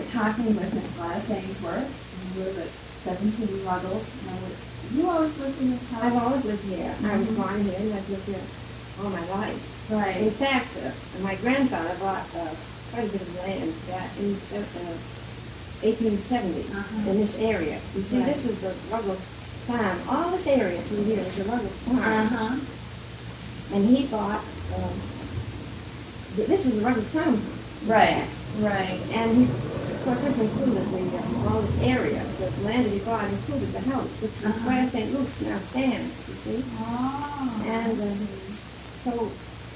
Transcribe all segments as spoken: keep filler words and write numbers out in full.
talking with Miss Gladys Ainsworth, and we live at seventeen Ruggles. Now, you always lived in this house? I've always lived here. Mm-hmm. I was born here, and I've lived here all my life. Right. In fact, uh, my grandfather bought uh, quite a bit of land back in uh, eighteen seventy Uh-huh. in this area. You see, Right. this was the Ruggles farm. All this area through here was the Ruggles farm. Uh-huh. And he bought, um, th- this was the Ruggles farm. Right, right. And he, of course, this included the, uh, all this area. The land that he bought included the house, which was Uh-huh. where Saint Luke's now stands, you see. Oh, And, I uh, see. So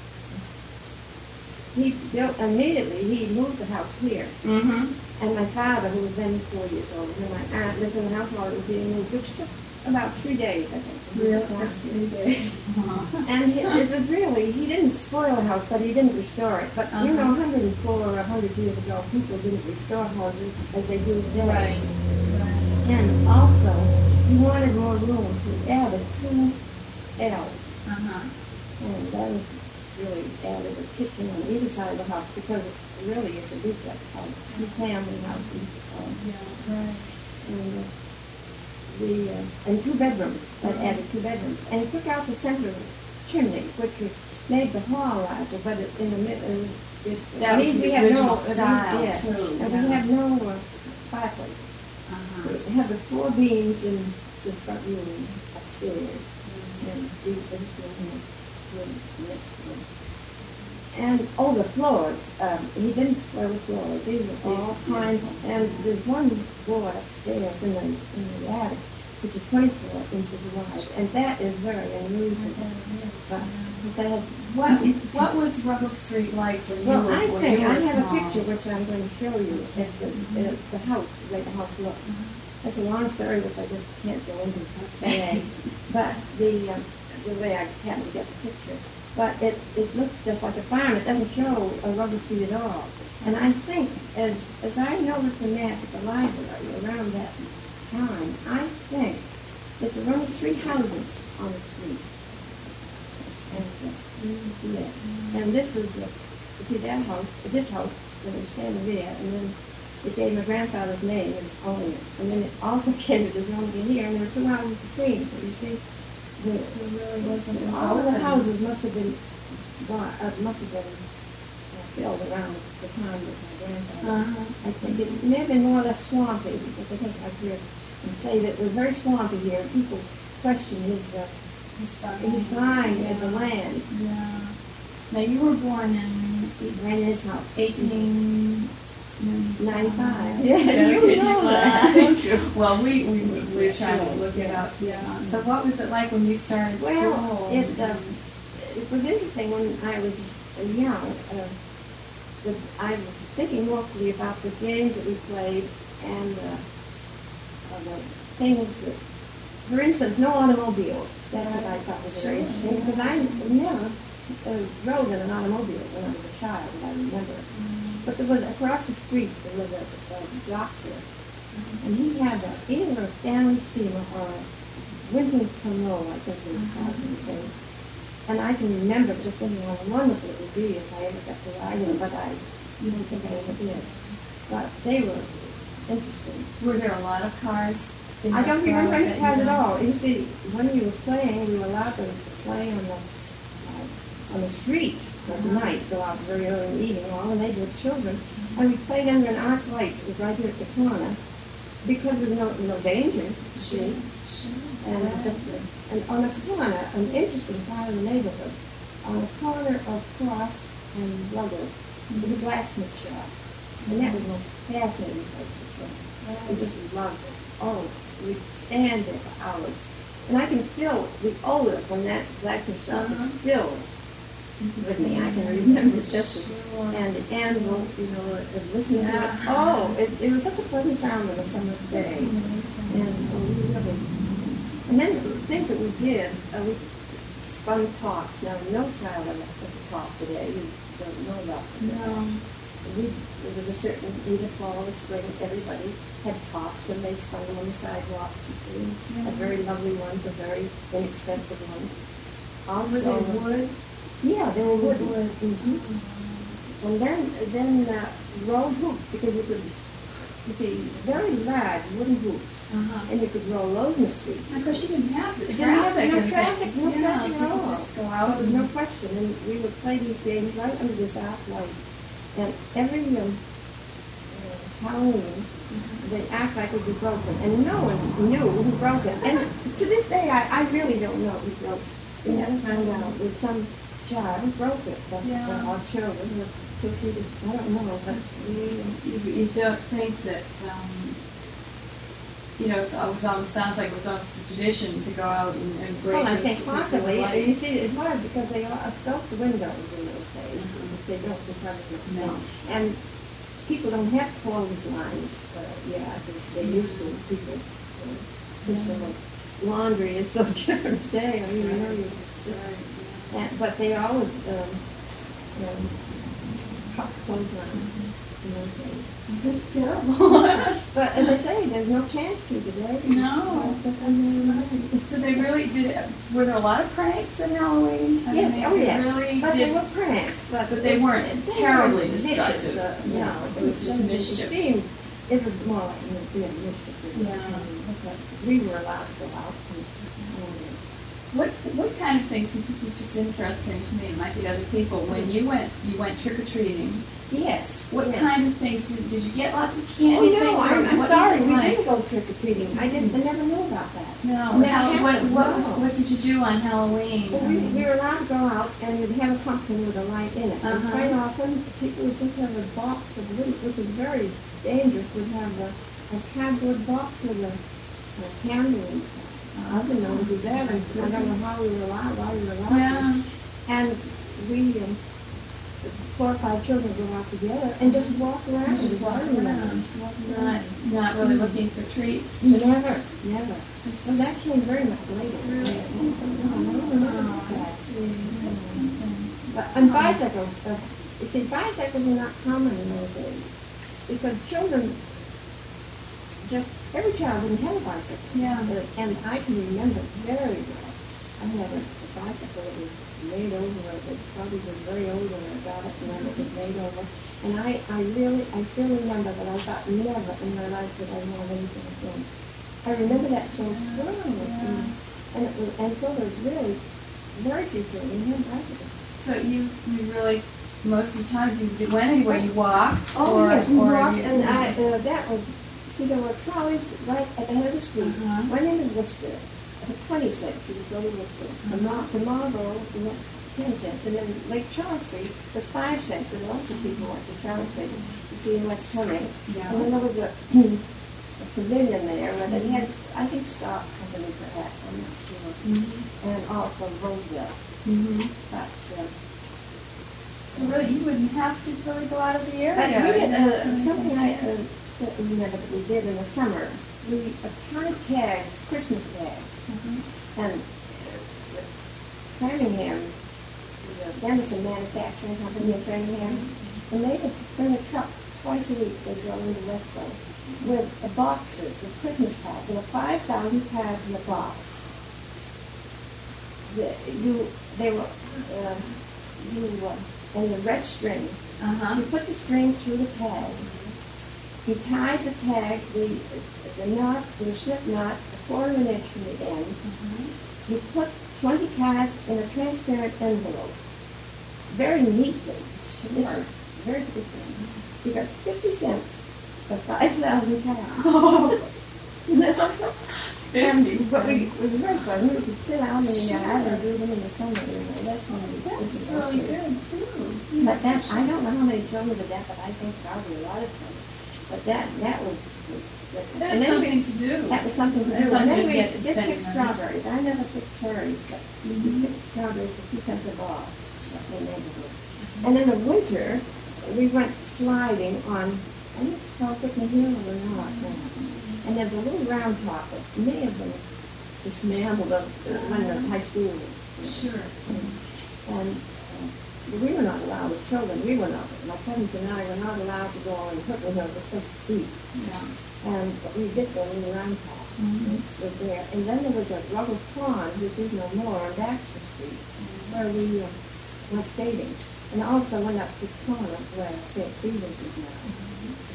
he built, immediately he moved the house here. Mm-hmm. And my father, who was then four years old, and my aunt lived in the house while it was being moved, which took about three days, I think. Real, just three days. And he, it was really, he didn't spoil the house, but he didn't restore it. But, you know, Uh-huh. one hundred four or one hundred years ago, people didn't restore houses as they do today. Right, right. And also, he wanted more room, so he added two L's. Uh-huh. And then really added a kitchen on either side of the house, because it really is a duplex house, two family house. Um, Yeah, right. and uh, the uh, and two bedrooms. That added two bedrooms, and he took out the center chimney, which was made the hall larger, but it, in the middle, it, That was we, the we have original no style, yeah, too, and yeah. we have no uh, fireplace. Uh-huh. We have the four beams in the front room upstairs, Mm-hmm. and the this room, room next room. And, oh, the floors, um, he didn't spoil the floors, these were all These- kinds, and there's one board upstairs in the, in the attic, which is twenty-four inches wide, and that is very unusual. But that has, What, what was Ruggles Street like when you well, were, I when think, you I were have a small? picture which I'm going to show you, at the, at the house, the way the house looks. That's a long story which I just can't go into today, but the, um, the way I happened to get the picture. But it, it looks just like a farm. It doesn't show a rubber street at all. And I think, as as I noticed the map at the library around that time, I think that there were only three houses on the street. And, uh, yes. And this was, uh, you see that house, this house, that was standing there, and then it gave my grandfather's name as owning it. And then it also gave it as owning it here, and there were two houses between, so you see. The, It really wasn't as all of the open. houses must have been, bought, uh, must have been uh, built around the time that my grandfather. Uh-huh. I think it may have been more or less swampy, because I think I've heard him say that it was very swampy here, and people question his, uh, His farm. his buying of the Yeah. land. Yeah. Now, you were born in He ran his house. eighteen ninety-five. Yeah, Yeah, you know that, don't you? Well, we, we, we were Yeah, trying to sure. look it up, yeah. So what was it like when you started Well, school? it, um, it was interesting when I was young. Uh, the, I was thinking mostly about the games that we played and uh, uh, the things that, for instance, no automobiles. That's what I thought was very Sure. interesting, because I never uh, rode in an automobile when I was a child, I remember. But there was, across the street, there was a, a doctor, and he had a, either a Stanley Steamer or a Winton Canoe, I think they called them. And I can remember just thinking how wonderful it would be if I ever got to ride them, but I didn't think I ever did. But they were interesting. Were there a lot of cars in I this don't remember road any that cars you at went? all. You see, when we were playing, we were allowed to play on the, uh, on the street at night, go out very early in the evening, all the neighborhood children. And we played under an arc light that was right here at the corner, because there was no, no danger, you see. And, it was just, a- and on the corner, an interesting part of the neighborhood, on the corner of Cross and Ruggles, was a blacksmith shop. And that was the most fascinating place to play. We just loved it. Oh, we'd stand there for hours. And I can still, the odor from that blacksmith shop Uh-huh. is still with me. I can remember it just as, Sure. and the animal, you know, uh, listening to it. Yeah. Oh, it, it was such a pleasant sound on a summer day. And oh, we really, and then the things that we did, uh, we spun tops. Now, no child ever has a top today. You don't know about them. No. We, there was a certain, either fall or spring, everybody had tops, and they spun them on the sidewalk. And Yeah. had very lovely ones, or very inexpensive ones. Also, Were they wood? yeah, they were wood. Wood. Mm-hmm. And then, then uh, rolled hoops, because you could you see, very large wooden hoops, Uh-huh. and you could roll those in the street. Of course, you didn't have the It didn't have traffic no and traffic, things. no Yeah, traffic so at you could all. just go So out there's and... no question, and we would play these games right under this arc light. And every um, uh, Halloween, the arc light would be broken, and no one knew who broke it. And to this day, I, I really don't know who broke it. We never found out. With some child who broke it, but Yeah. uh, our children were two, three, I don't know, but we, You, you don't think that, um, you know, it's, it almost sounds like it was almost a tradition to go out and, and break well, I this think particular possibly. light. You see, it's hard because they are soaked windows in those days. Mhm. They don't become No. And people don't have clotheslines, uh, yeah, as they used to. People, uh, system of laundry is so different today. I That's mean, you right. know, you, That's right, yeah. and, but they always um, um, cut clothesline in those days. It's terrible. But as I say, there's no chance to today. No, That's right. So they really did, were there a lot of pranks at Halloween? I Yes, mean, oh they yes. really But they did- were pranks, but, But they weren't they terribly weren't destructive. vicious, uh, Yeah, no, it was just something that mischief. seemed, it was more like, you know, being mischief. Yeah. But we were allowed to go out and, and What, what kind of things, since this is just interesting to me, it might be to other people, when you went, you went trick-or-treating, yes. what yes. kind of things, did, did you get lots of Oh, candy no, things? or I'm, I'm what was sorry, it we like? didn't go trick-or-treating. I didn't, I never knew about that. No, Never how, what, happened, what was, no. what did you do on Halloween? Well, we, we were allowed to go out and we'd have a pumpkin with a light in it. And Uh-huh. quite often, people would just have a box of wood, which was very dangerous, would have a, a cardboard box with a, a candle in it. Uh, I didn't know to do that, and I don't know how we were allowed, why we were allowed. Yeah. to. And we, um, four or five children go out together and just walk around. Just walk Just around. Just walk Not, around. not really looking for treats, just... Never, never. Just, So that came very much later. Really? No, no, no, no, no. Oh, I see. Okay. But, and bicycles, uh, you see, bicycles were not common in those days because children just, every child didn't have a bicycle. Yeah. Uh, and I can remember very well, I had a, a bicycle that was made over, it probably was very old when I got it, and then it was made over. And I, I really, I still remember that I thought never in my life did I want anything again. I remember that so strongly. Yeah. And, and, it was, and so there's really very few children who had bicycles. So you, you really, most of the time, you did, went anywhere, you walked? Oh, or, yes, we or walked, you, and I, uh, that was, see, there were trolleys right at the head of the street. Uh-huh. One into Worcester, the twenty cents, you would go to Worcester. The Mar- the Marlboro, you know, ten cents, and then Lake Chauncey was five cents, and lots of people went to Chauncey to see how much swimming. Yeah. And then there was a, a pavilion there, where they had, I think, stock company perhaps, I'm not sure, Mhm. and also Roseville. Mhm. But, uh, So really, you wouldn't have to really go out of the area? But we did, That's uh, amazing. something I, uh, that we never, that we did in the summer, we uh, tied tags, Christmas tags, Mhm. and uh, Framingham, the Dennison Manufacturing Company in Framingham, and they would bring a truck twice a week, they go into Westboro, with uh, boxes of Christmas cards, there were five thousand cards in a box. The, you, they were, uh, you, uh, and the red string, Uh-huh. you put the string through the tag. You tied the tag, the, the knot, the slip knot, a quarter of an inch from the end. Mhm. You put twenty cards in a transparent envelope, very neatly. This Sure. is very good thing. You got fifty cents for five thousand cards. Oh, Isn't that something? And, fifty but we, cents. it was very fun. We could sit out in the yard and do them in the summer. You know, that's one of the That's really good, too. But that, I don't know how many children did that, but I think probably a lot of them. But that, that was, was and That's then we- something to do. that was something to That's do. And something then to we get did spending pick money. strawberries. I never picked cherries, but we Mhm. picked strawberries for two cents a box in the neighborhood. And in the winter, we went sliding on, I think it's called Picnic Hill or not now. And there's a little round top that may have been dismantled of uh, when the high school was. Sure. And uh, we were not allowed as children, we were not, my cousins and I were not allowed to go on Picnic Hill, it was so steep. Yeah. And but we did go in the round top. Mhm. We stood there. And then there was a Ruggles Pond, which is no more, on Baxter Street, where we uh, went skating. And also went up to corner where Saint Stephen's is now.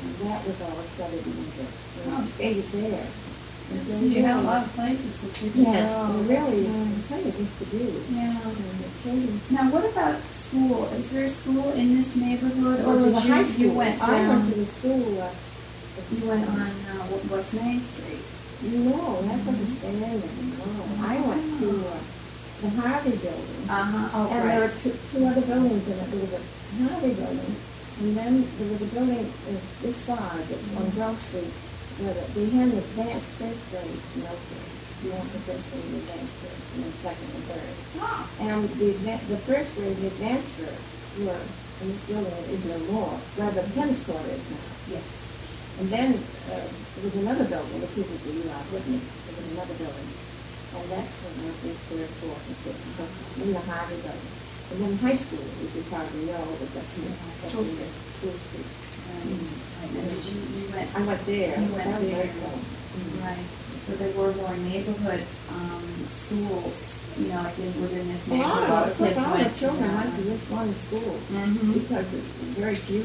and that was all studied in the, Oh. the stays there. And so You have a really- lot of places that you can Yes, go. there really, That's there's plenty of things to do. nice. Yeah. And the children. Now, what about school? Is there a school in this neighborhood, or Well, did the you, high school. you went I went down? to the school, uh, You went on uh, West Main Street. no, that wasn't Stanley, no. I went to uh, the Harvey building. Uh huh. Oh, And there right. were two, two other buildings in it. There was a Harvey building, and then there was a building uh, this side on Grove Street where the, they had the advanced first grade, no grades. You want the first grade, the advanced first, and then second and third. Oh. And the adva- the first grade, the advanced first, were in this building is no more, where the tennis court is now. Yes. And then uh, there was another building, which isn't the U R Whitney, there was another building. And that was, I think, third, fourth, and fifth, and so- in the Harvey building. And then high school, which you probably know, was up here. up School in the School Street. Right. Right. And did you, you went, I went there. You went That was very there. close. Mm. right. So there were more neighborhood um, schools, you know, like in, within this A neighborhood. lot of, of course, kids all the went to children that. went to this one school Mhm. because it's very few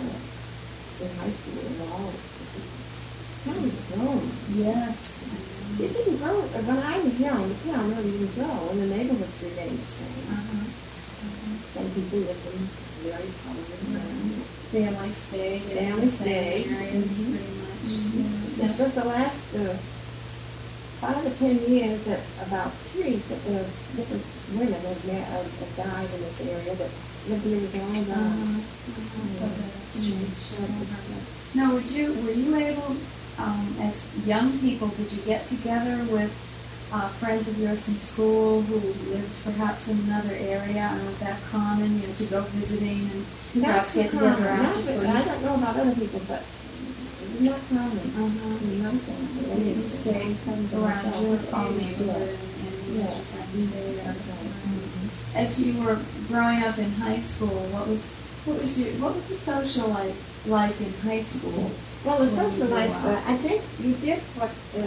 uh, in high school at all. Town was grown. Yes. It didn't grow, when I was young, the town really didn't grow, and the neighborhoods remained the same. Uh-huh. Some people lived in very colored around. Family stay. Family stay. Areas, Mhm. pretty much. It's Yeah. just the last uh, five or ten years that about three uh, different women have, ma- have have died in this area that lived here with all Uh-huh. them. Uh-huh. So that's Mhm. changed. Mhm. Now, would you, were you able, um, as young people, did you get together with uh, friends of yours from school who lived perhaps in another area, and was that common, you know, to go visiting and Not perhaps too get together common. after Not school? that- I don't know about other people, but it's not common. Uh-huh. Not common. And you stayed around your own neighborhood and, and you Yeah. just had to stay there. Mhm. As you were growing up in high school, what was what was your what was the social life like in high school? Well, the When you social grew life, up. uh, I think you did what, uh,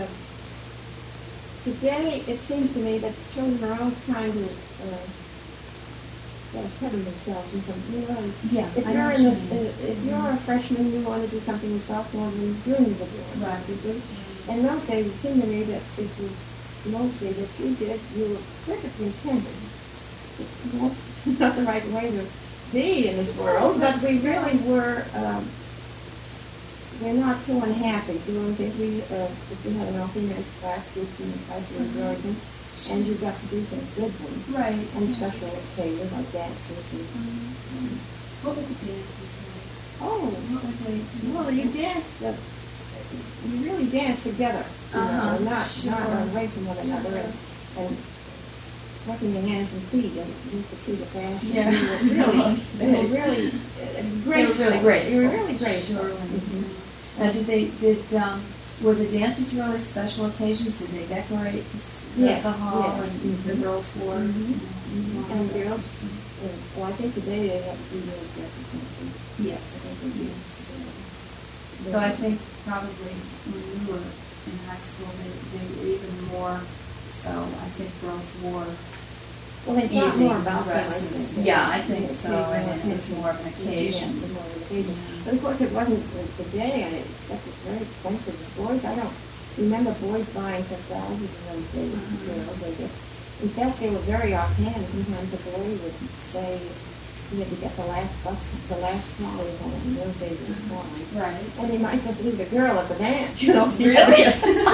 today it seems to me that children are all trying to, uh, sort of put themselves in some, you know, Yeah, if I you're know in what this, you mean. uh, if you're a freshman, you want to do something with sophomores and juniors are doing. Right. You see? And those days, it seemed to me that it was mostly that you did, you were perfectly intended. That's not the right way to be in this world, but we really were, um, we're not too unhappy doing things. We, uh, if you had an all-female class group in the high school in Georgia, and you got to do things good ones, Right. and yeah. special occasions like dances and, Mhm. um, What were the dances like? oh, What were they? well, you danced, uh, you really danced together, you Uh-huh, know, not, sure. not away from one another, and, and working your hands and feet, and just to keep the fashion. Yeah. You were really, you were really uh, graceful. really graceful. You were really graceful. Sure. Mhm. Now, did they, did, um, were the dances really special occasions? Did they decorate the, s- the Yes, the hall yes. and the Mhm. girls wore? Mhm. you know, And long girls, dresses? uh, well, I think today they have to do really dresses. don't they? Yes, I think they do. yes. Yeah. So I think probably when we were in high school, they, they were even more so. I think girls wore Well, they thought evening more about them, I dresses. think. Yeah, I think They so, paid more and it was attention. more of an occasion. Yes, more of an occasion. Yeah. But of course, it wasn't the, the day, and it, that was very expensive. The boys, I don't remember boys buying corsages in those days, Mhm. girls. They just, in fact, they were very offhand. Sometimes the boy would say he had to get the last bus, the last trolley home. In those days, it was trolley. Right. And he might just leave the girl at the dance, you know. Really?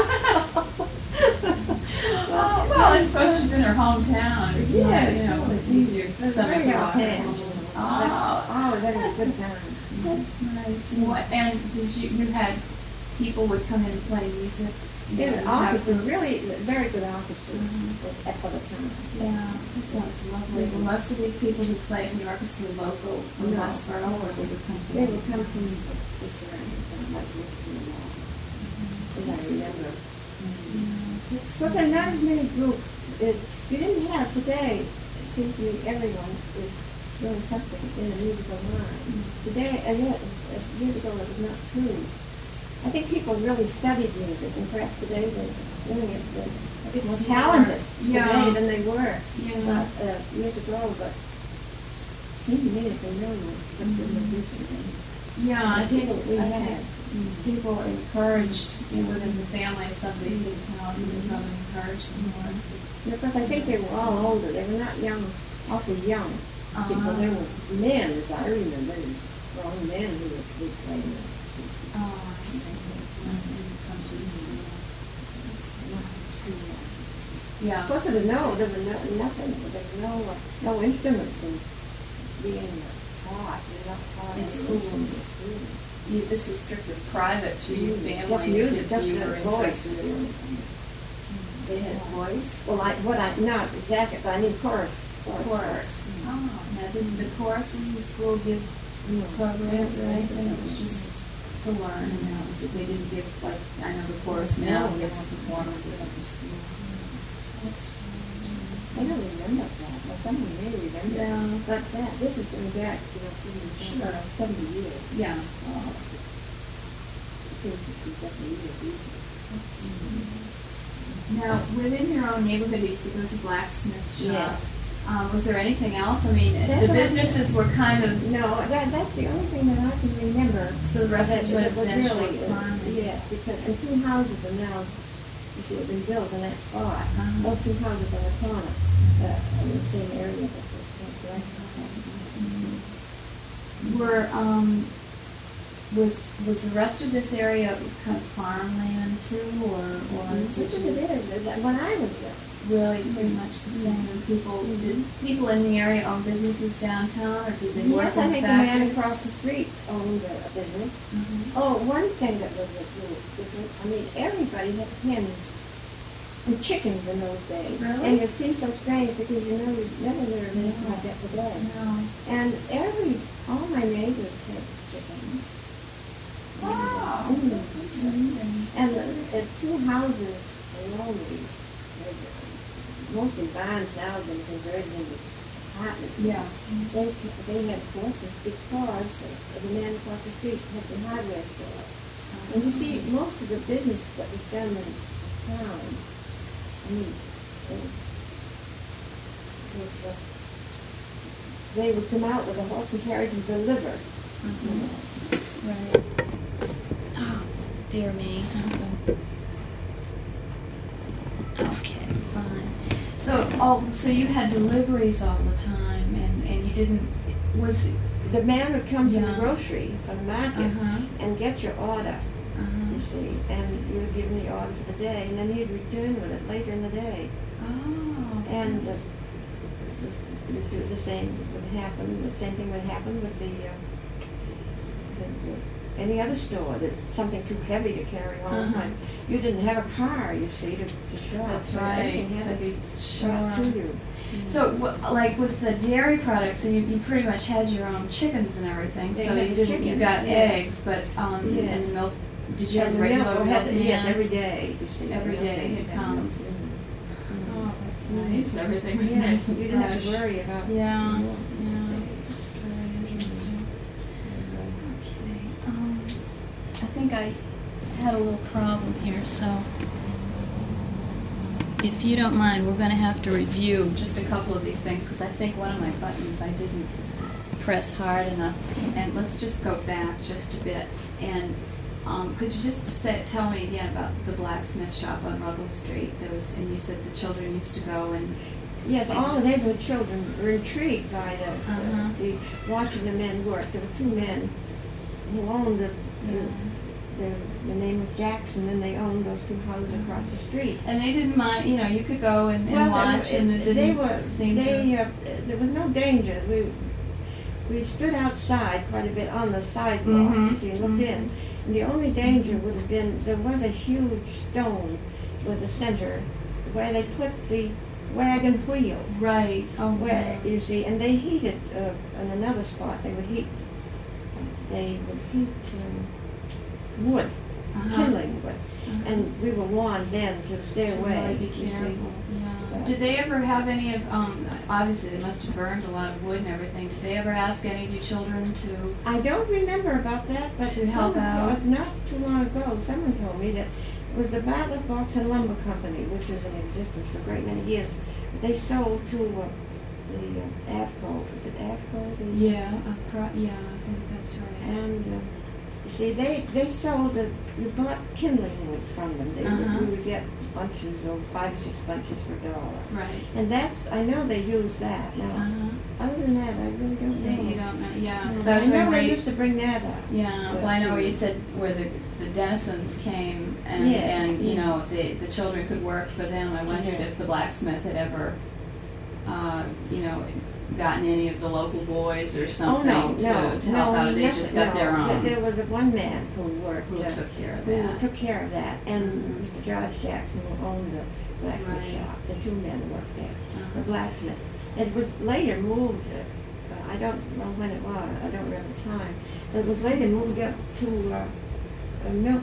Oh, well, I suppose she's in her hometown. Yeah. You know, it's easier for That's some very of you. offhand. Oh, Oh, that was a good time. that's nice. What, and did you, you had people would come in and play music? You It know, was you have orchestra, groups? really very good orchestras Mhm. at for the time. Yeah, that sounds lovely. Well, most of these people who play in the orchestra were local from No. Westboro, or they would come from? They would come from the surrounding town, like this and all. As I remember. Yeah. Because there are not as many groups. It, you didn't have today, it seems to me everyone is doing something in the musical line. Today, and yet, uh, years ago, it was not true. I think people really studied music, and perhaps today they're doing it, they're It's more more- talented yeah. today than they were Yeah. but, uh, years ago, but it seemed to me that they really were some good musicians. and Yeah, I the think, people we I had. think people encouraged, you know, within the family, if somebody said, "How you would probably encourage them more." to- Because I think they were all older. They were not young, awfully young people. Uh-huh. They were men, as I remember, grown men who were who were playing it. Oh, I see. Come to this one. Yeah. Of course, there was no, there were no, nothing, there were no, uh, no instruments in being taught. You're not taught In school. in school. You, this is strictly private to your Just family. music, if just you the were voice. interested. They had voice. Well, I, what I, not exactly, but I need chorus. Chorus. Chorus. Oh, now didn't the choruses in school give No. programs or anything? It was just to learn, and that was it. They didn't give, like, I know the chorus now No. gives performances at the school. That's I don't remember that, but someone may remember. Yeah. But that, this is going back, you know, seventy, Sure. seventy years. Yeah. Uh, sixty, seventy years easy. Now, within your own neighborhood, you said there was a blacksmith shop. Yes. Um, was there anything else? I mean, That's the what I- businesses were kind of, No, that, that's the only thing that I can remember. so the rest That- is that was residential really, uh, farming. Yes, because, and two houses are now, you see, have been built in that spot. Uh-huh. Those two houses on the corner, uh, in the same area that the, that the Were, um, was, was the rest of this area kind of farmland too, or, or Just did as you it is, is that when I was young. really pretty much the same? And people, did people in the area own businesses downtown, or did they work Yes, I in think the man factories? across the street owned a a business. Mhm. Oh, one thing that was a little different, I mean, everybody had hens and chickens in those days. Really? And it seemed so strange because you know, you never hear of anything like that today. No. And every, all my neighbors had chickens. Wow. Mm. Interesting. And the, the two houses alone, mostly barns now have been converted into apartments. Yeah. They, they had horses because the man across the street had the hardware store. And you see, most of the business that was done in town, I mean, it was, uh, they would come out with a horse and carriage and deliver. Mhm. Right. Oh, dear me. Okay, fine. So, oh, so you had deliveries all the time, and, and you didn't, was it, The man would come from Yeah. the grocery, from the market, uh-huh, and get your order, you uh-huh. see, and you would give him the order for the day, and then he'd return with it later in the day. Oh. And uh, nice. you'd do the same would happen, the same thing would happen with the, uh, the, the any other store, that something too heavy to carry home. Uh-huh. And you didn't have a car, you see, to, to shop. That's so right. everything had to be Sure. brought to you. So, wh- like with the dairy products, so you, you pretty much had your own chickens and everything. They so had you didn't, you chickens, got yes. eggs, but um, Yes. and milk. Did you have And a the regular milk milk? had, yes, man? every day, you see. Every the milk day they had had come. milk. Mhm. Oh, that's nice. Everything was Yes, nice and you didn't have fresh. to worry about Yeah, milk. yeah, that's very interesting. Okay, um, I think I had a little problem here, so if you don't mind, we're going to have to review just a couple of these things because I think one of my buttons I didn't press hard enough. And let's just go back just a bit. And um, could you just say, tell me again about the blacksmith shop on Ruggles Street? There was, and you said the children used to go and Yes, all the neighborhood children were intrigued by the, Uh-huh. the watching the men work. There were two men who owned the, the, the, the name of Jackson, and they owned those two houses across the street. And they didn't mind, you know, you could go and, and Well, watch, they, and it they didn't were, seem they, to. uh, there was no danger. We we stood outside quite a bit on the sidewalk, Mhm, you see, and looked mhm. in. And the only danger would have been there was a huge stone with the center where they put the wagon wheel. Right. Oh, Where wow. you see, and they heated uh, in another spot. They would heat. They would heat um, wood, Uh-huh. kindling wood, Uh-huh. and we were warned then to stay To away. really be you see. careful. Yeah. But- Did they ever have any of? Um, obviously, they must have burned a lot of wood and everything. Did they ever ask any of you children to? I don't remember about that, but To help someone out. told- not too long ago, someone told me that it was the Bartlett Box and Lumber Company, which was in existence for a great many years. They sold to uh, the uh, AFCO. Was it AFCO? The, Yeah. Uh, pro- yeah. I think that's right. And uh, see, they, they sold, the, you bought kindling wood from them. They Uh-huh. would, we would get bunches, or five or six bunches for a dollar. Right. And that's, I know they use that. Now, Uh-huh. other than that, I really don't know. Yeah, you don't know. Yeah. No, 'Cause I was I know wondering where they you- used to bring that up. Yeah, But, well, I know where you um, said where the, the Dennisons came and, Yes, and you yeah. know, the, the children could work for them. I wondered Yeah. if the blacksmith had ever, uh, you know, gotten any of the local boys or Oh, something no, to, no, to no. help out. Or he they never- just got no. their Th- own. There was a one man who worked. Who uh, took care of who that. took care of that. And Mhm. Mister George Jackson, who owned the blacksmith Right. shop. The two men worked there. Uh-huh. The blacksmith. It was later moved, uh, I don't know when it was, I don't remember the time, but it was later moved up to uh, uh, Milk,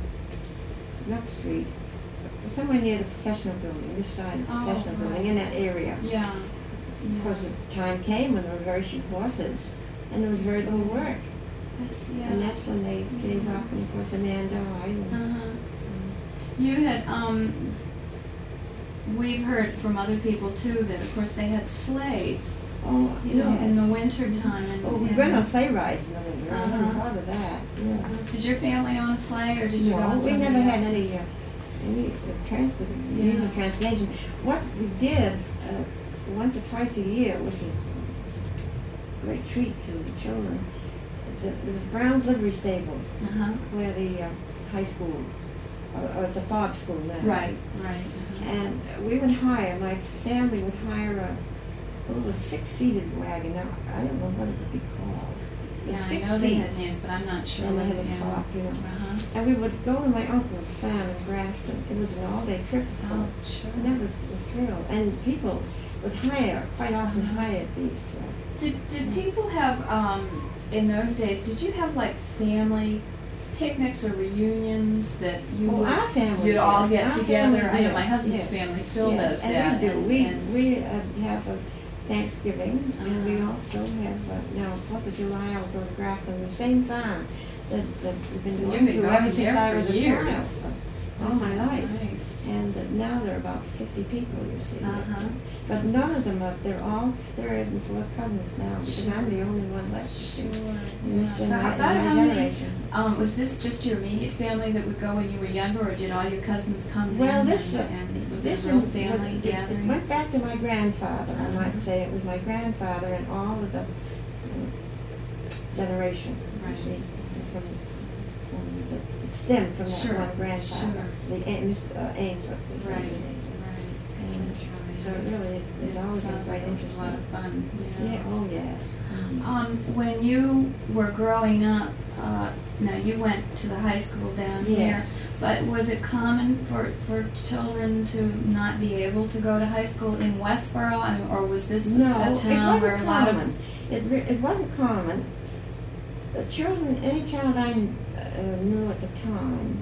Milk Street, somewhere near the professional building, this side of the Oh, professional right. building, in that area. Yeah. Of course, the time came when there were very few horses, and there was very little work. That's, yeah. And that's when they gave up, and of course the man died. And, Uh-huh. You had, um, we've heard from other people too that, of course, they had sleighs, oh, you know, in the yes. winter time. And, Oh, we and- went on sleigh rides in the winter. I never Uh-huh. thought of that. Yeah. Did your family own a sleigh, or did you go No, on we somebody never had else's? any, uh, any uh, transport, Yeah. means of transportation. What we did uh, once or twice a year, which was a great treat to the children, the, there was Brown's Livery Stable, Uh-huh. where the uh, high school, or, or it's a Fob school now. Right, right. Uh-huh. And we would hire, my family would hire a, a little six-seated wagon. Now, I don't know what it would be called. It was Yeah, I six know they had seats. names, but I'm not sure. And they what had a yeah. top, you know. Uh-huh. And we would go to my uncle's farm in Grafton. It was an all-day trip for Oh, us. sure. And that was a thrill. And people would hire, quite often Uh-huh. hired these. Uh, Did did people have um in those days? Did you have like family picnics or reunions that you Oh, would, our family you'd all did. get Our together? family I know did. my husband's Yes. family still yes, does and that. we do. and- we and- we uh, have a Thanksgiving, and we Uh-huh. also have uh, now Fourth of July. I'll go to Grafton, the same farm that, that we've been So going you've been to going ever since there I for was a years. child, uh, all my life. Nice. And uh, now there are about fifty people, you see. Uh-huh. But none of them are, they're all third and fourth cousins now, because Sure. I'm the only one left. Sure. In this Yeah. So how, genera- about in my how many? generation. Um, was this just your immediate family that would go when you were younger, or did all your cousins come Well, in? this, uh, and, and was this it a real was- family it, it gathering? went back to my grandfather, I Uh-huh. might say. It was my grandfather and all of the uh, generation. you Right. see, from, from the, it stemmed from that Sure, one grandfather, sure. the A- Mister Uh, Ainsworth. was Right, his right. name. And That's right. So it really is always been sounds quite like it was a lot of interesting. fun. Yeah. Yeah, oh yes. Um, when you were growing up, uh, now you went to the high school down Yes. here, but was it common for, for children to not be able to go to high school in Westboro, I mean, or was this No, a it town wasn't where a lot common. of It, re- it wasn't common. The children, any child I kn- uh, knew at the time,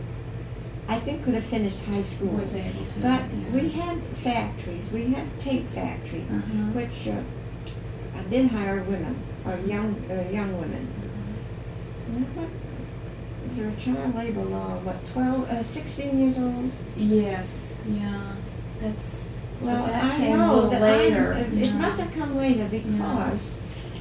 I think could have finished high school. was able to? But yeah. we had factories. We had a tape factory, Uh-huh. which uh, I did hire women, or young uh, young women. You know what? Is there a child labor law? What, twelve, uh, sixteen years old? Yes, yeah, that's. Well, that I came a know little that later. I, it, yeah. it must have come later because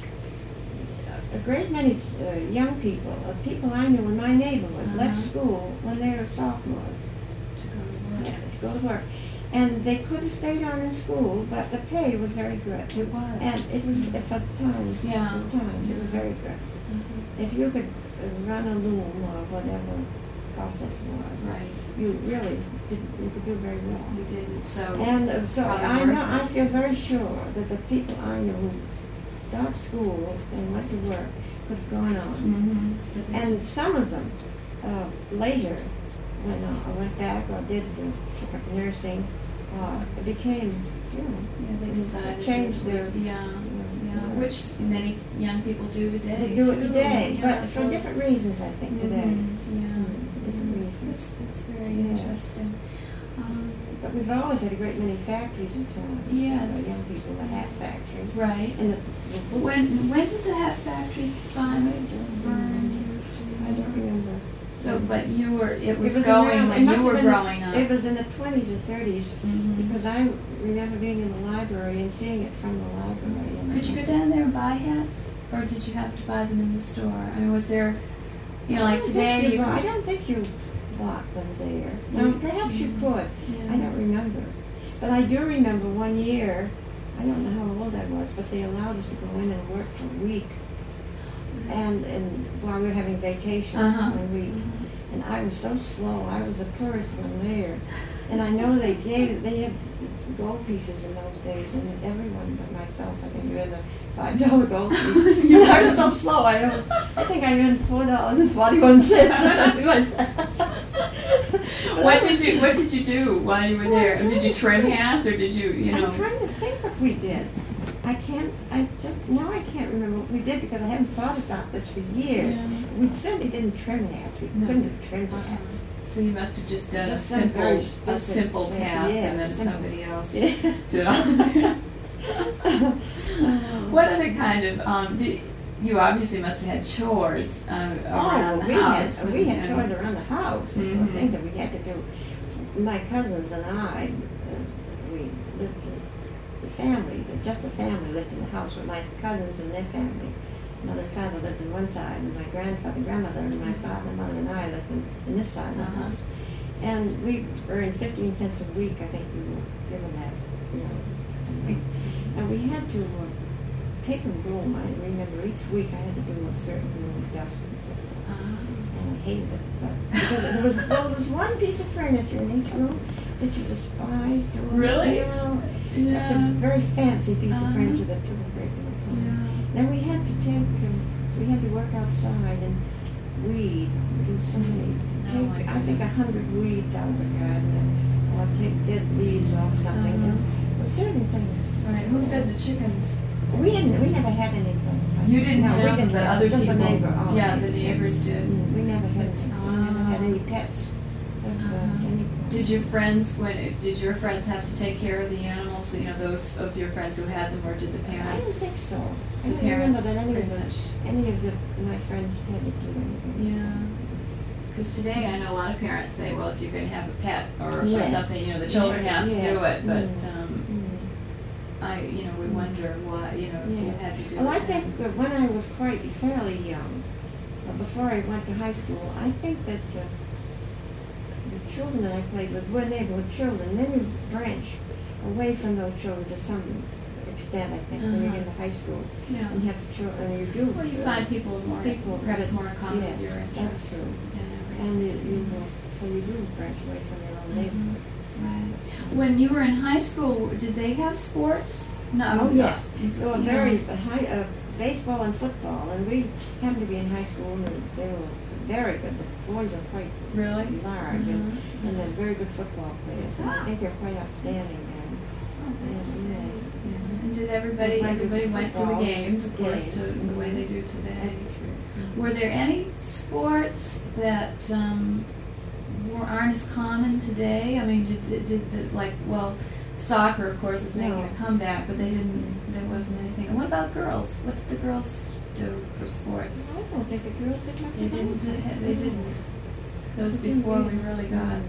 a great many uh, young people, uh, people I knew in my neighborhood, Uh-huh. left school when they were sophomores To go to work. yeah, to go to work. And they could have stayed on in school, but the pay was very good. It was. And it was, for the times, Yeah. for the times, it was very good. Mhm. If you could uh, run a loom or whatever process was, Right, you really did, you could do very well. you didn't, so. And uh, so Probably I worth know, I it. feel very sure that the people I know who stopped school and went to work could have gone on. Mm-hmm. And some of them, uh, later, when uh, I went back or did uh, took up nursing, uh, it became, you know, Yeah, they decided. changed that- their, Yeah, yeah, yeah. which many young people do today. they do it too. today, Yeah, but so for different reasons, I think, today. Mhm, Yeah, Mm, different reasons. that's, that's very Yeah. interesting. Um, But we've always had a great many factories in town. Yes. Uh, young people, the hat factories. right. And the, the boots. When when did the hat factory finally burn? I don't remember. So, but you were, it was, was going around- it when must you have were been the- growing up. It was in the twenties or thirties, Mhm. because I remember being in the library and seeing it from the library. And, uh, Could you go down there and buy hats, or did you have to buy them in the store? I mean, was there, was there a, a, a you know, like I don't today think you. I don't think you bought them there. No, perhaps you could. Yeah. I don't remember. But I do remember one year, I don't know how old I was, but they allowed us to go in and work for a week. And, and while we were having vacation Uh-huh. one week. And I was so slow. I was the poorest one there. And I know they gave, they had gold pieces in those days, and everyone but myself, I think, earned a five dollar gold piece. You I was so slow. I don't, I think I earned four dollars and forty one cents or something like that. What did you What did you do while you were there? Did you trim hats, or did you, you know? I'm trying to think what we did. I can't, I just, now I can't remember what we did because I haven't thought about this for years. Yeah. We certainly didn't trim hats. We No. couldn't have trimmed hats. So you must have just done Just a some simple, very a stupid simple thing. task, Yes, and then simple. somebody else Yeah. did all. What other kind of um? Did, you obviously must have had chores uh, around Oh, the we house. had, we had and- chores around the house. There were Mhm. things that we had to do. My cousins and I, uh, we lived in the family, just the family lived in the house with my cousins and their family. Mother and father lived on one side, and my grandfather, grandmother, and my father, mother, and I lived in, in this side of the Uh-huh. house. And we earned fifteen cents a week. I think we were given that, you know. a week. And we had to uh, take a room. I remember each week I had to do a certain room, dust and so forth. Uh, And I hated it. But because there was, well, there was one piece of furniture in each room that you despised. Or, Really? You know, yeah. That's a very fancy piece Uh-huh. of furniture that took a great deal of time. Yeah. Then we had to take, um, we had to work outside and weed, do so many, Oh, my take, I think, a hundred weeds out of the garden, or take dead leaves off something, Uh-huh. and certain things. Right. Who fed the chickens? We didn't, we never had anything. You didn't no, have we didn't but have, other just people. the neighbor. Oh, yeah, the neighbors did. Mm, We never had, That's- we never had ah. any pets. Of, uh, Uh-huh. any Did your friends when did your friends have to take care of the animals? You know, those of your friends who had them, or did the I didn't parents? think so. I The don't remember parents that any of pretty the, much. any of the, my friends had to do anything. Yeah. Because today I know a lot of parents say, well, if you're going to have a pet or, Yes. or something, you know, the children have to do Yes. it. But Mm. um, Mm. I, you know, we wonder why, you know, you Yes. had to do Well, it. I think that when I was quite fairly young, uh, before I went to high school, I think that uh, the children that I played with were neighborhood children. Then you branch away from those children to some extent, I think, when you Uh-huh. get to high school Yeah. and have children, and you do. Well, you uh, find people more, people perhaps that- more in common with yes, your that's interests. true. and everything. And you, you uh, so you do branch away from your own neighborhood. Right. When you were in high school, did they have sports? No. Oh yes, they were Yeah. very high, uh, baseball and football, and we happened to be in high school, and they were very good. The boys are quite Really? large, and, Mhm. and they're very good football players, and Ah. I think they're quite outstanding. And, Oh, yes, that's yes. nice. And did everybody, They played everybody went to the football. games, of course, Games. to the way Mhm. they do today. That's true. Were there any sports that um, were, aren't as common today? I mean, did, did, did the, like, well, soccer, of course, is making No. a comeback, but they didn't, there wasn't anything. And what about girls? What did the girls do for sports? I don't think the girls did much They of didn't, anything. they didn't. That was It didn't before we really- really got.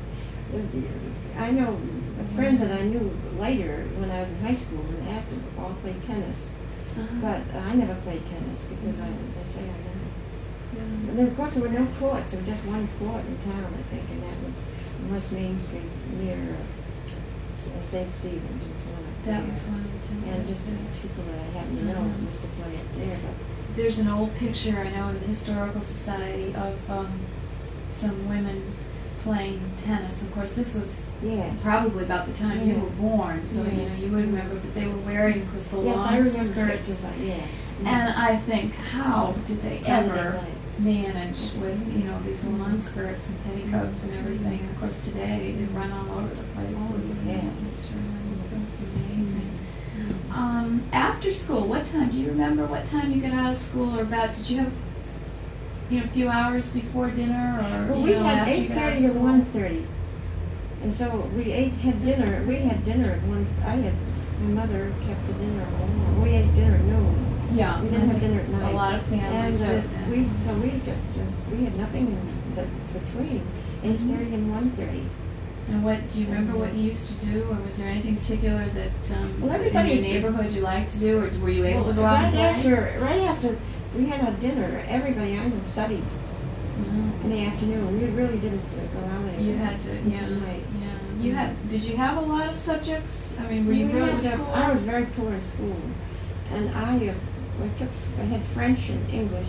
I know the friends that I knew later when I was in high school and after all played tennis, Uh-huh. but uh, I never played tennis because I, as I say, I never. Yeah. And then of course there were no courts. There was just one court in town, I think, and that was on West Main Street near uh, Saint Stephen's. Was one up That there. was one too. And just the people that I happen to know Mhm. used to play up there. But There's an old picture I know in the Historical Society of um, some women playing tennis. Of course, this was yes, probably about the time you Yeah. were born, so Yeah. you know you would remember. But they were wearing, of course, the yes, long I remember skirts. pictures. Of, yes, And I think, how did they How did they ever play? manage with you know these long skirts and petticoats and everything? And of course, today they run all over the place. Oh, yeah. It's really it's amazing. Um, after school, what time? Do you remember what time you got out of school, or about? Did you have you know a few hours before dinner, or Well, you we know, had after you eight got out of thirty to school? one thirty, and so we ate had dinner. We had dinner at one. I had my mother kept the dinner home. We ate dinner at noon. Yeah, We didn't have dinner at night. A lot of families and, uh, did that. We so we just uh, we had nothing in the, between eight thirty and one thirty. And what do you remember? What you used to do, or was there anything particular that um, Well, in everybody- your neighborhood you liked to do, or were you able Well, to go out right and play? after right after we had our dinner, everybody I knew studied. in the afternoon. We really didn't uh, go out anywhere. You had to, yeah, until night. yeah. You had. Did you have a lot of subjects? I mean, were you We good had, with uh, school? I was very poor in school, and I, uh, I took, I had French and English.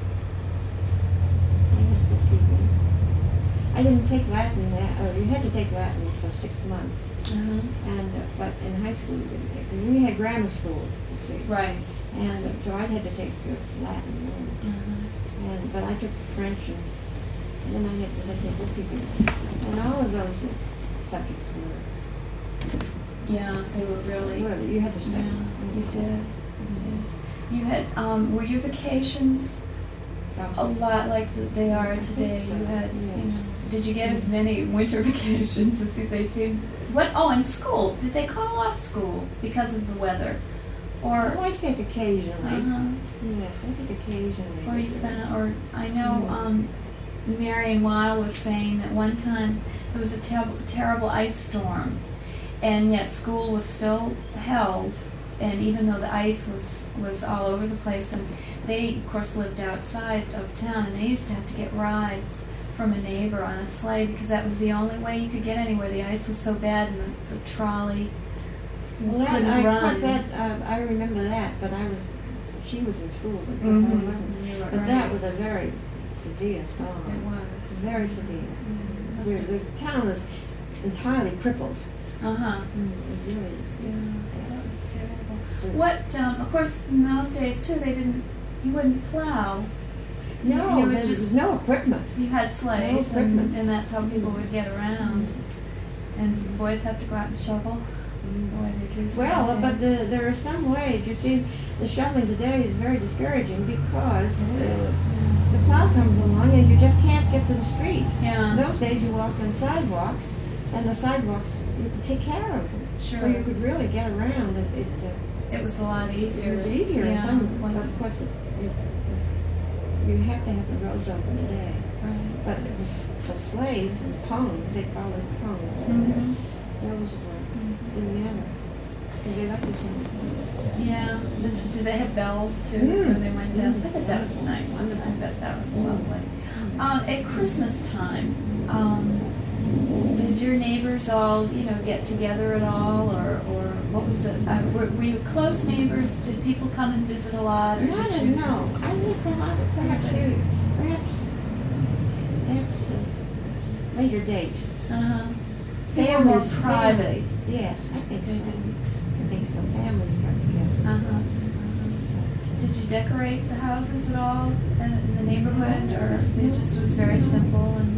I had bookkeeping. I didn't take Latin. That, uh, you had to take Latin for six months, Uh-huh. and uh, but in high school you didn't take. We had grammar school, you see, Right. and uh, so I had to take uh, Latin. And, Uh-huh. and but I took French, and, and then I had to take bookkeeping, and all of those subjects were. Yeah, they were really. Well, you had to study. Yeah, you did. You did. You had. Um, were your vacations a lot like th- they are I think today? so, You had. yes. You know, did you get as many winter vacations as they seemed? What? Oh, in school, did they call off school because of the weather, or? Oh, I think occasionally. Uh-huh. Yes, I think occasionally. Or you found, or I know Mhm. um, Marion Weil was saying that one time there was a ter- terrible ice storm, and yet school was still held, and even though the ice was, was all over the place, and they of course lived outside of town, and they used to have to get rides from a neighbor on a sleigh because that was the only way you could get anywhere. The ice was so bad, and the, the trolley Well, that, couldn't I, run. of course, that, uh, I remember that, but I was, she was in school, but Mhm. I wasn't. You were But right. that was a very severe storm. It was. Very severe. Mhm. The, the town was entirely crippled. Uh-huh. It really. Yeah, that was terrible. What, um, of course, in those days, too, they didn't, you wouldn't plow. No, you would there was just, no equipment. you had sleighs, No and, equipment. and that's how people would get around. And boys have to go out and shovel. Boy, they do. Well, today. but the, there are some ways. You see, the shoveling today is very discouraging because uh, the plow comes along and you just can't get to the street. In Yeah, those days, you walked on sidewalks, and the sidewalks, you could take care of them. sure. So you could really get around. It, it, uh, It was a lot easier. it was easier in Yeah, some, when- but of course, it, it, you have to have the roads open today. right. But for sleighs and pongs, they call it pongs. Mhm. Those were, didn't matter. Because they like the same. Yeah. This, did they have bells, too, Mm. when they went down? Mm. I bet that was nice. Wonderful. I bet that was lovely. Um, at Christmas time, um, did your neighbors all, you know, get together at all, or, or what was the? Uh, were, were you close neighbors? Did people come and visit a lot, or I did don't you know. just? I think perhaps, perhaps, you, perhaps that's a later date. Uh-huh. They were more Families- private. families. Yes, I think They so. didn't. I think so. Families got together. Uh-huh. uh-huh. Did you decorate the houses at all in, in the neighborhood, or it just was very simple and?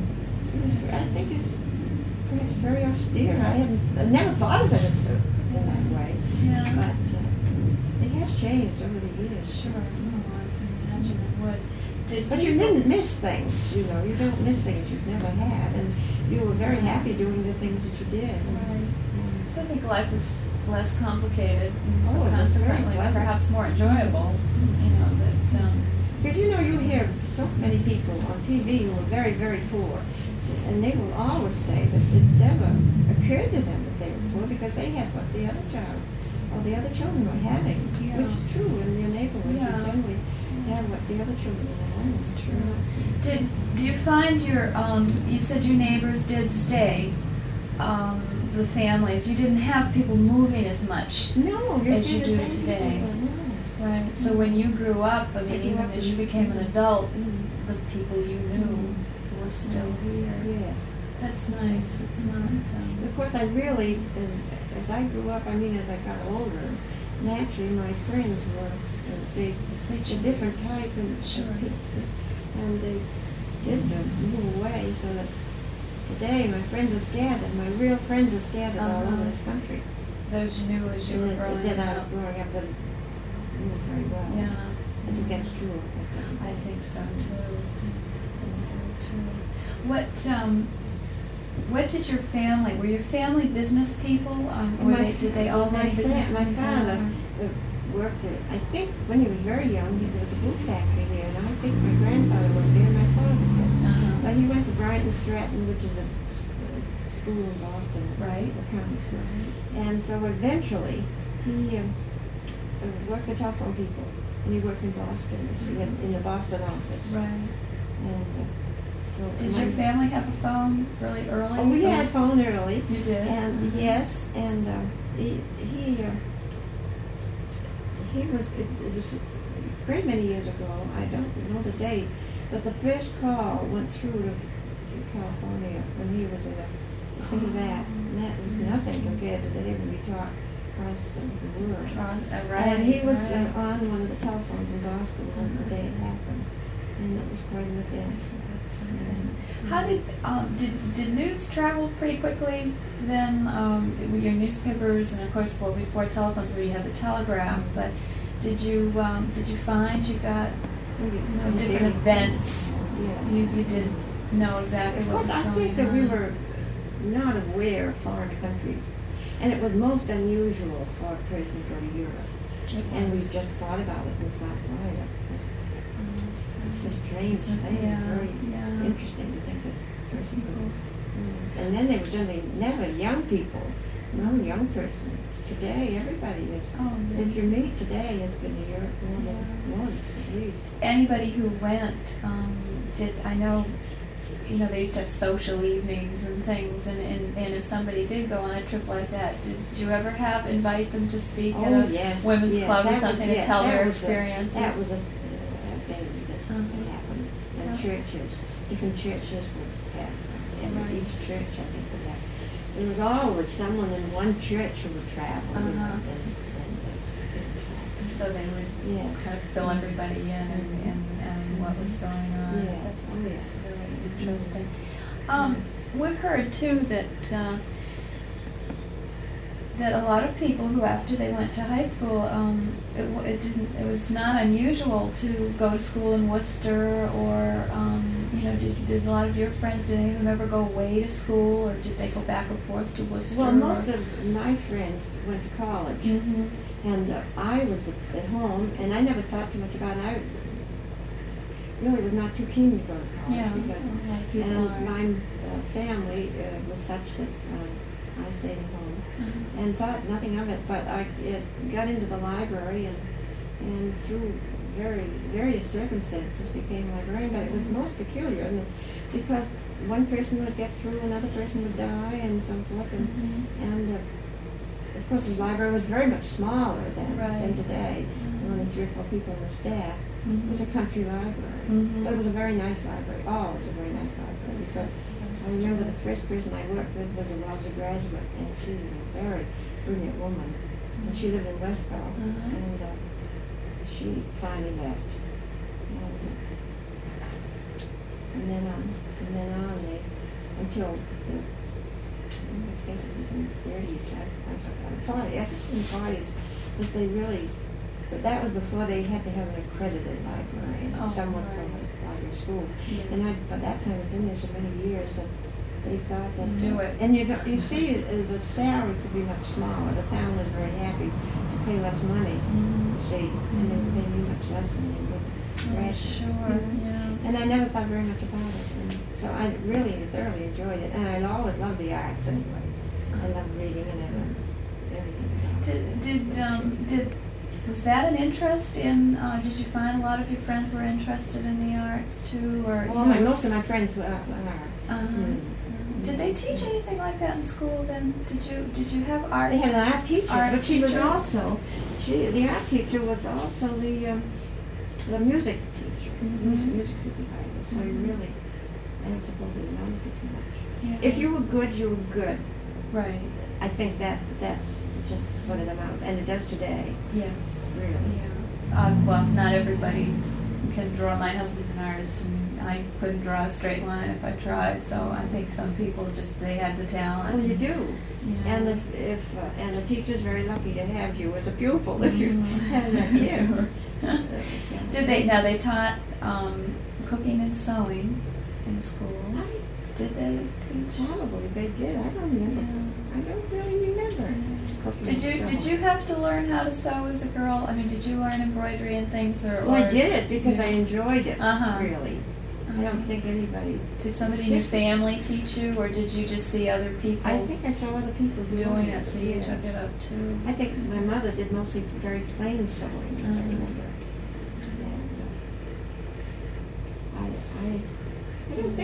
I think it's perhaps very austere. I haven't, I never thought of it in that way. Yeah. But uh, it has changed over the years. Sure. Oh, I can imagine it would. Did But you people- didn't miss things, you know. You don't miss things you've never had, and you were very happy doing the things that you did. Right. And, So I think life was less complicated, and so Oh, it was very consequently pleasant. perhaps more enjoyable. You know that. Um, Because you know, you hear so many people on T V who are very, very poor, so- and they will always say that it never occurred to them that they were poor because they had what the other child or the other children were having, Yeah. which is true in your neighborhood. Yeah. You generally have what the other children were having. That's true. Did do you find your um, you said your neighbors did stay, um, the families. You didn't have people moving as much, No, you As see you the do same today. people. No. right? So when you grew up, I I mean, grew even up as in- you became an adult, Mm. the people you knew were still here. Yes. That's nice. It's not. Um, Of course, I really, uh, as I grew up, I mean, as I got older, naturally my friends were uh, they each a different type and Sure. and they did uh, move away so that today my friends are scattered. My real friends are scattered all Uh-huh. over this country. those you knew as you were And that, growing that I up. was growing up that knew very well. Yeah. I think that's true. I think so too. That's very true. What um, what did your family? Were your family business people? Um, were My they, did they all my have fa- businesses? My in father town? uh, worked at, I think when he was very young, he, there was a boot factory there, and I think my grandfather worked there, and my father did. Uh-huh. But he went to Brighton Stratton, which is a s- uh, school in Boston, Right. a county school. And so eventually, he um, uh, worked for telephone people, and he worked in Boston, so he had- in the Boston office. Right. And uh, so Did my- your family have a phone really early? Oh, we had a phone early. You did? And Mhm. yes, and uh, he he uh, he was it, it was a great many years ago. I don't know the date, but the first call went through to, to California when he was in a. Think of that, and that was nothing compared to the day when we talked across the world. Ron- uh, right, And he was right. uh, on one of the telephones in Boston when the day it happened, and it was quite an event. That's something. How did um, did did news travel pretty quickly then? Um, with your newspapers and of course, well, before telephones, where you had the telegraph. But did you um, did you find you got you know, different events? Yes. You you did know exactly Of what course, was I going think that on. we were not aware of foreign countries, and it was most unusual for a person to go to Europe. It And we was. just thought about it and thought, why, that, it's a strange thing, Yeah, very yeah. interesting to think that a person would. Mm. And then they were generally never young people, no young person. Today, everybody is. Oh, yeah. If you meet today, has been to Europe more than Yeah. once at least. Anybody who went, um, did I know? You know, they used to have social evenings and things, and, and, and if somebody did go on a trip like that, did you ever have invite them to speak Oh, at a yes, women's yes, club or that was- something yes, to tell that their was a- experiences? That was a, uh, a thing that Uh-huh. happened. And Yeah. churches, different churches would have, and Right. each church, I think, would have. There was always someone in one church who would travel. and- Uh-huh. and, and, uh, didn't So they would travel. Yes. kind of fill everybody in and, and, and what was going on. Yes. That's, Oh, that's yes. really interesting. Um, we've heard too that uh, that a lot of people who, after they went to high school, um, it, w- it didn't. It was not unusual to go to school in Worcester, or um, you know, did, did a lot of your friends, did any of them ever go away to school, or did they go back and forth to Worcester? Well, most or? of my friends went to college, Mhm. and uh, I was at home, and I never thought too much about it. I really was not too keen to go to college. Yeah, because- a lot of people and are. my uh, family uh, was such that um, I stayed at home Mhm. and thought nothing of it. But I it got into the library and and through very various circumstances became a librarian. But it was most peculiar, and because one person would get through, another person would die, and so forth. And Mhm. and uh, of course, the library was very much smaller than Right. than today. Mhm. Only three or four people on the staff. It was a country library. Mhm. But it was a very nice library. Oh, it was a very nice library because I remember the first person I worked with was a Wellesley graduate, and she was a very brilliant woman. And she lived in Westboro, Mhm. and uh, she finally left. And, uh, and then on, and then on, they until the, I guess it was in the thirties. I, I, I thought, I think in the forties, that they really. But that was before they had to have an accredited librarian, Oh, someone right. from a library school. Yes. And I, by that time, I'd been there so many years that they thought that. You knew uh, it. And you, know, you see, uh, the salary could be much smaller. The town was very happy to pay less money, Mhm. you see, and they would pay me much less than they would. Oh, graduates. sure, Mhm. yeah. And I never thought very much about it. And so I really thoroughly enjoyed it. And I always loved the arts anyway. I loved reading and I loved everything about it. Did, did, um, did, was that an interest in, uh, did you find a lot of your friends were interested in the arts too, or? Well, you my, know, most of my friends were. are. Uh-huh. Mm. Did they teach anything like that in school then? Did you, did you have art? They had an art teacher, Art but she was teacher. also, she, the art teacher was also the, um, the music teacher, Mhm. music, music supervisor. So you Mhm. really, I don't suppose it amounted to too much. Yeah. If you were good, you were good. Right, I think that that's just what it amounts, and it does today, yes. really. Yeah. Uh, well, not everybody can draw. My husband's an artist, and I couldn't draw a straight line if I tried. So I think some people just they had the talent. Well, you do. You know. And if, if uh, and the teacher's very lucky to have you as a pupil if you Mhm. have that gift. Did they? Now they taught um, cooking and sewing in school. I, Did they teach? probably they did. I don't remember. Yeah. I don't really remember. Cooking Did you and did sewing. you have to learn how to sew as a girl? I mean, did you learn embroidery and things, or? Well, or I did it because Yeah. I enjoyed it. Uh-huh. Really, I don't think anybody. Did somebody in your family teach you, or did you just see other people I think I saw other people doing, doing it, so you yes. took it up too? I think my mother did mostly very plain sewing, as I Mhm. remember. And, uh, I, I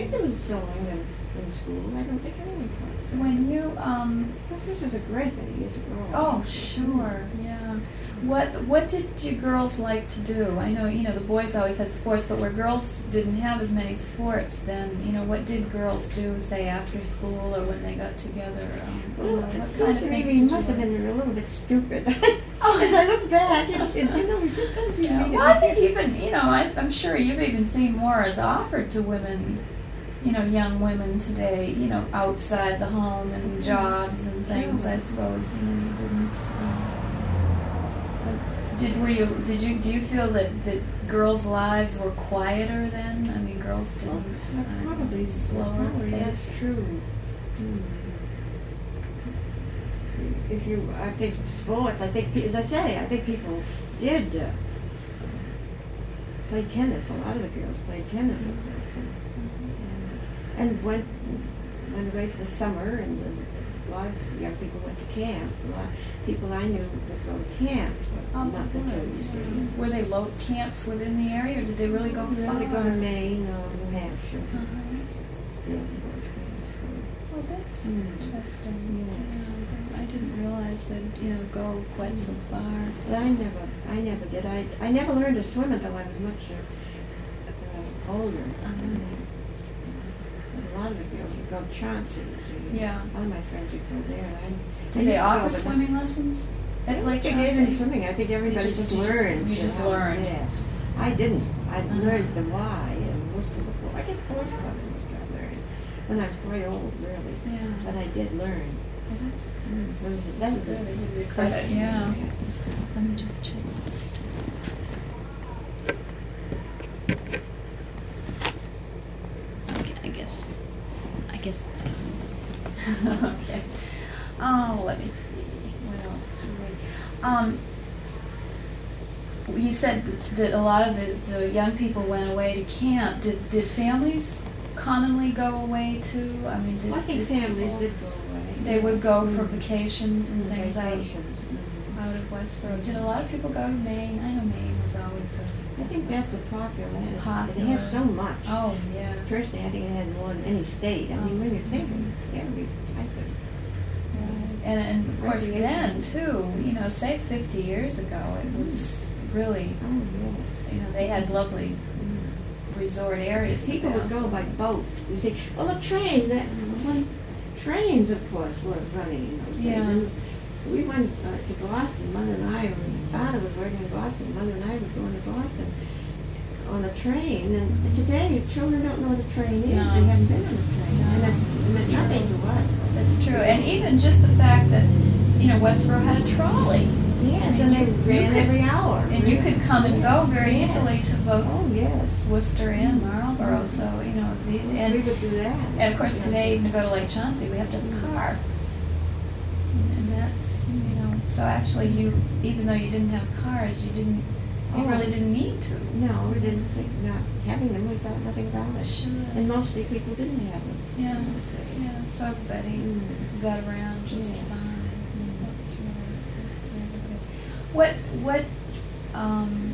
think there was sewing in, in school. I don't think anyone taught sewing. When you, um, Well, this was a great many years ago. oh, sure, yeah. What what did you girls like to do? I know, you know, the boys always had sports, but where girls didn't have as many sports, then, you know, what did girls do, say, after school or when they got together? Um, you know, Well, what it kind seems of to things me did we you must have like? been a little bit stupid. As I look back, you know, you know, we sometimes you Yeah. read Well, I it. think even, you know, I, I'm sure you've even seen more as offered to women, you know, young women today, you know, outside the home and jobs and things. I suppose, you know, you didn't. Uh, did were you? Did you? Do you feel that that girls' lives were quieter then? I mean, girls Well, didn't. uh, probably, slower probably pace. that's true. Hmm. If you, I think sports, I think, as I say, I think people did uh, play tennis. A lot of the girls played tennis, of course, and, and, and went went away for the summer. And, and a lot of young people went to camp. A lot of people I knew would go to camp, but Oh, not the good. two. You see, Were they low camps within the area, or did they really go they far? only go to Maine or New Hampshire. Uh-huh. Yeah, those camps. So. Well, that's Mm. interesting. Yes. Yeah, I didn't realize they'd, you know, go quite so far. But I never, I never did. I, I never learned to swim until I was much uh, uh, older. Uh-huh. But a lot of the girls would go to Chauncey. So Yeah. all of my friends would go there. I, I Did they used to go, offer but swimming lessons? I At don't Lake think they gave any Chauncey? swimming. I think everybody just- just, you just- learned. you just how- learned. Yes. I didn't. I Uh-huh. learned the why and most of the boys. I guess boys probably most got learned when I was quite old, really. Yeah. But I did learn. Well, that's, Mm, that's, that was- that's that was good. a- I give you credit. Yeah. Let me just check. Okay, I guess. I guess. Okay. Oh, let me see. What else do we? Um, you said that, that a lot of the, the young people went away to camp. Did did families commonly go away too? I mean, did, I think did families people- did go away. They would go for Mm. vacations and things out, Vacations. Mm. out of Westboro. Did a lot of people go to Maine? I know Maine was always a I think that's a popular. It has, Popular. it has so much. oh yes. Personally, I think it has more than any state. I mean, when you think of every type of. Right. And, and of course then Recreation. too, you know, say fifty years ago, it was really, Oh yes. you know, they had lovely Mm. resort areas. but People they would go also- by boat. You see, well, the train. That when trains, of course, were running in those days. Yeah. And we went uh, to Boston. Mother and I, when father was working in Boston, Mother and I were going to Boston on the train. And today, children don't know what a train is. No. They haven't been on a train, No. and, it, and It's it's nothing true. to us. That's true. And even just the fact that, you know, Westboro had a trolley. Yes, I and mean, they you ran could- every hour. And you could come and go very Yes. easily to both Oh yes. Worcester and Marlboro, so, you know, it's easy. we And, would do that. and of course Yeah. today, even to go to Lake Chauncey, we have to have a car. And that's, you know, so actually you, even though you didn't have cars, you didn't, you Oh. really didn't need to. No, we didn't think not having them. We thought nothing about it. Sure. And mostly people didn't have them. Yeah, in those days. yeah, so everybody Mm. got around just Yes. fine. That's really, that's really good. What, what, um,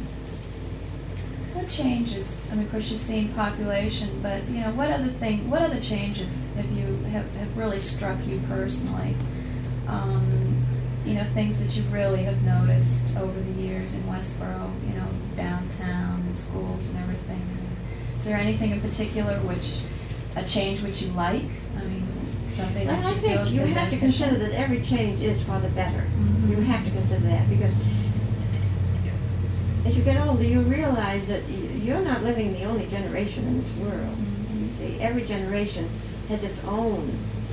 what changes, I mean, of course you've seen population, but, you know, what other thing, what other changes have you, have, have really struck you personally? Um, you know, things that you really have noticed over the years in Westboro, you know, downtown, and schools and everything. Is there anything in particular which, a change which you like? I mean, something that Well, I you feel think has you been have to beneficial? consider that every change is for the better. Mhm. You have to consider that because as you get older, you realize that y- you're not living the only generation in this world. Mhm. You see, every generation has its own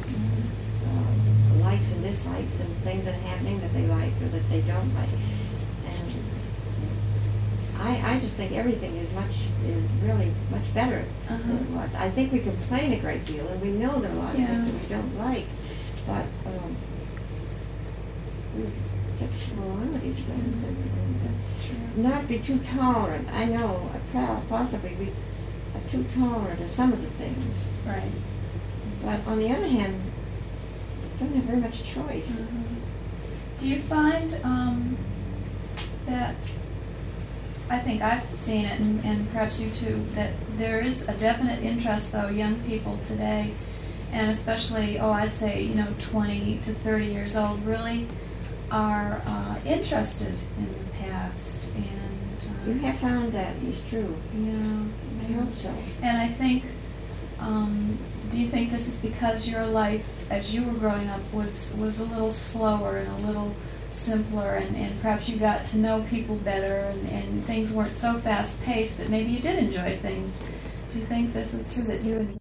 uh, likes and dislikes and things that are happening that they like or that they don't like. And I, I just think everything is much is really much better Uh-huh. than it was. I think we complain a great deal, and we know there are a lot of Yeah. things that we don't like, but um, we get to go on with these things, and, and that's True. not be too tolerant. I know, uh, pro- possibly we are too tolerant of some of the things, Right. but on the other hand, don't have very much choice. Mhm. Do you find um, that I think I've seen it, and, and perhaps you too, that there is a definite interest, though, young people today, and especially, oh, I'd say, you know, twenty to thirty years old, really are uh, interested in the past. And uh, You have found that is true. yeah, I hope so. and I think, um, do you think this is because your life, as you were growing up, was was a little slower and a little simpler, and, and perhaps you got to know people better, and, and things weren't so fast-paced that maybe you did enjoy things? Do you think this is true, that you